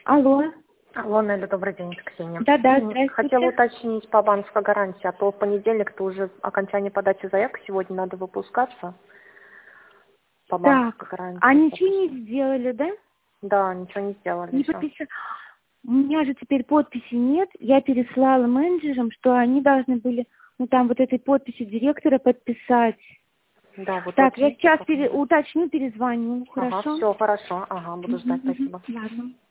Алло. Алло, Неля, добрый день, это Ксения. Да, здравствуйте. Хотела уточнить по банковской гарантии, а то в понедельник-то уже окончание подачи заявки, сегодня надо выпускаться по банковской Так, гарантии. а ничего не сделали, да? Да, ничего не сделали Не еще. подписали. У меня же теперь подписи нет. Я переслала менеджерам, что они должны были, там вот этой подписью директора подписать. Да, вот Так, я сейчас уточните. уточню, перезвоню. Ага, Хорошо? все, хорошо. Ага, буду ждать, спасибо. Ладно.